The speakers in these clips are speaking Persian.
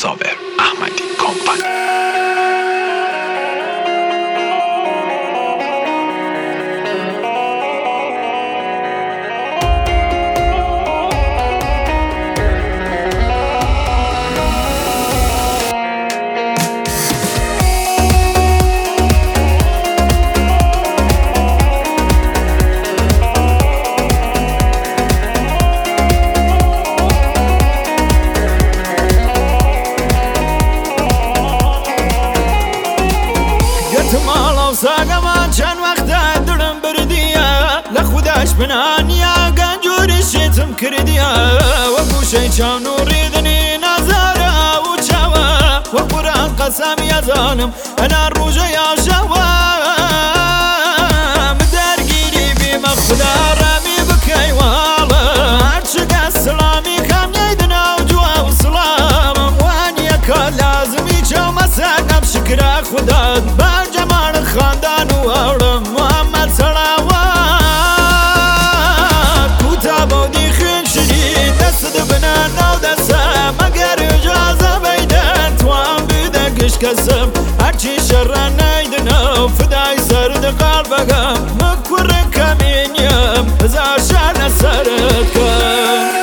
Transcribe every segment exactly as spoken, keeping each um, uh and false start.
صابر احمدی کمپانی. ساقمان چند وقتا دلم بردیه لخودش بنانیا گنجوری شیتم کردیه و گوشه چاو نوری دنی نظاره و چاوه و قرآن قسم یا ظالم انا روژه یا شوه مدرگیری بیم خدا رمی بکی والا هرچک السلامی کم نیدنا و جوا و سلام وانیا که لازمی چاو مساقم شکر خدا برجمان خاندان و اولم محمد صلوات کوتا بودی خین شدی دست بنا نو دسته مگر اجازه بیدن توان بیده گش کسم هرچی شر نیدنو فدای سرد قلبگم مکور کمینیم هزار شر نسرد کن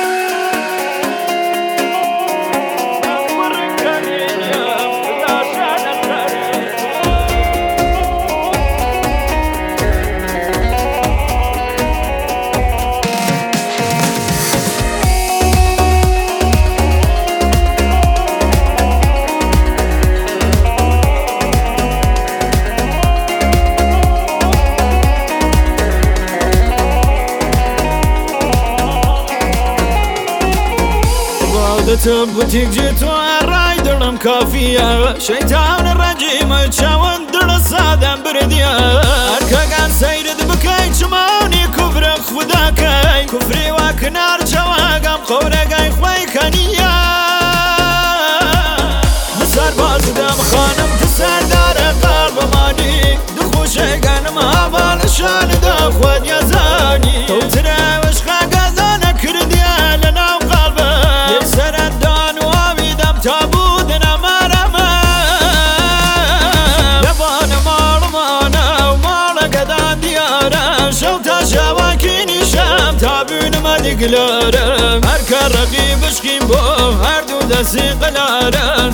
عادتم بوتیک جیتو رای دلم کافیه شیطان رجیم چاون دل سادم بردیه ارکگان سیرد بکی چمانی کفر خدا کی کفری و کنار چواگم خورگای خوی کنیه مسر بازدم خانم تسردار قلب مانی دخوشه گنم حوال شان دا خود یزانی تو تراوش خاگازانه کردیه لناو قلبه سردان و آویدم تا بودن مرمه لبان مال مانه و مال قدان دیاره شو تا شواکی نیشم تا بینم دیگلاره هر که رقیبش کیم با هر دو دستی قلاره